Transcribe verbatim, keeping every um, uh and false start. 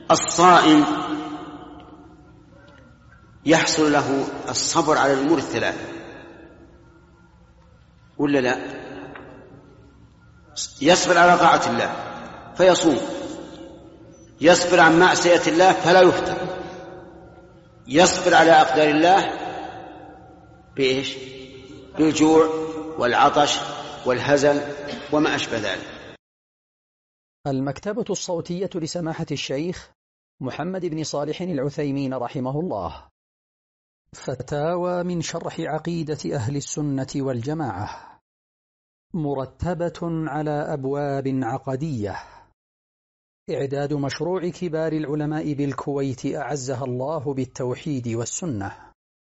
الصائم يحصل له الصبر على الأمور الثلاثة ولا لا؟ يصبر على طاعة الله فيصوم، يصبر عن معصية الله فلا يفطر، يصبر على أقدار الله بإيش؟ بالجوع والعطش والهزل وما أشبه ذلك. المكتبة الصوتية لسماحة الشيخ محمد بن صالح العثيمين رحمه الله. فتاوى من شرح عقيدة أهل السنة والجماعة، مرتبة على أبواب عقدية. إعداد مشروع كبار العلماء بالكويت أعزها الله بالتوحيد والسنة.